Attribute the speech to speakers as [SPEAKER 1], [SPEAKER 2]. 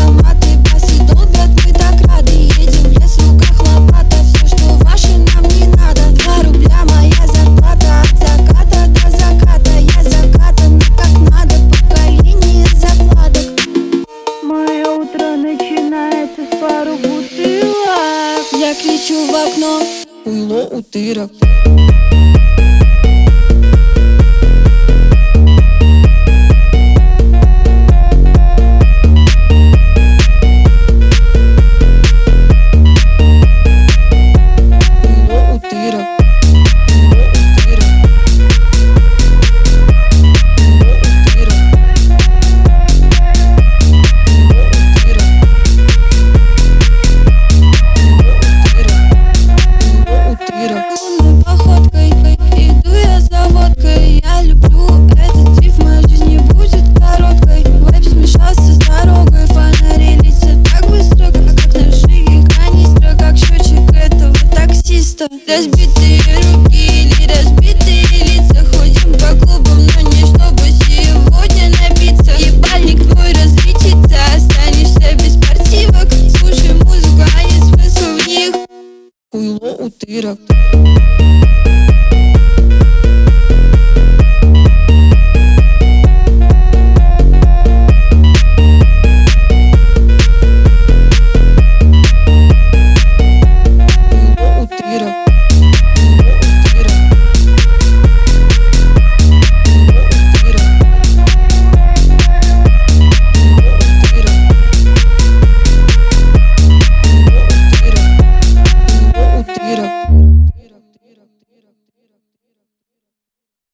[SPEAKER 1] автоматы, басы долбят, мы так рады. Едем в лес, в руках лопата, все, что ваше, нам не надо. 2 рубля моя зарплата, от заката до заката. Я закатана как надо, поколение закладок.
[SPEAKER 2] Мое утро начинается с пару бутылок.
[SPEAKER 1] Я кричу в окно: уйло, утырок. Походкой иду я за водкой. Я люблю этот тип, моя жизнь не будет короткой. Вайб смешался с дорогой, фонари летят так быстро, как ножи канистра, как счетчик этого таксиста. Разбитые руки или разбитые лица, ходим по клубам, но не чтобы сегодня напиться. Ебальник твой разлетится, останешься без спортивок. Слушай музыку, а не смысл в них. Уйло, утырок.